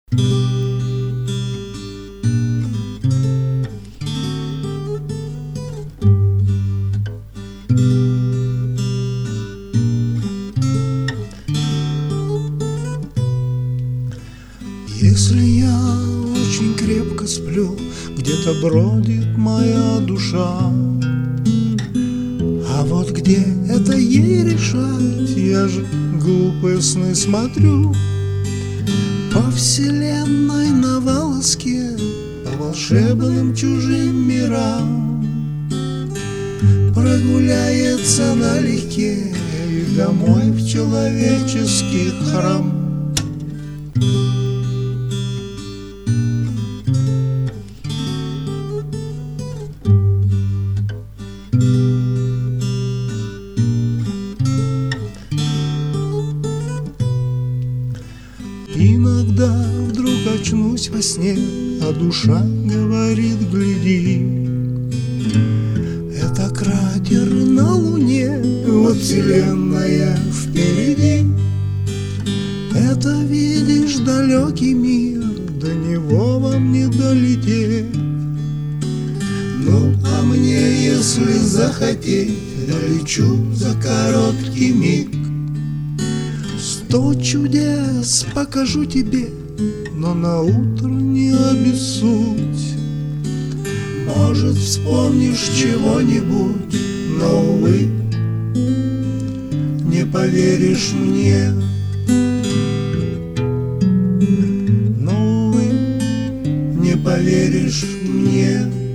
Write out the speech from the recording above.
Если я очень крепко сплю, где-то бродит моя душа. А вот где это ей решать? Я же глупые сны смотрю. По вселенной на волоске, по волшебным чужим мирам, прогуляется налегке и домой в человеческий храм. Иногда вдруг очнусь во сне, а душа говорит: гляди, это кратер на луне, вот вселенная впереди. Это, видишь, далекий мир, до него вам не долететь. Ну, а мне, если захотеть, долечу за короткий миг. 100 чудес покажу тебе, но на утро не обессудь. Может, вспомнишь чего-нибудь, но, увы, не поверишь мне. Но, увы, не поверишь мне.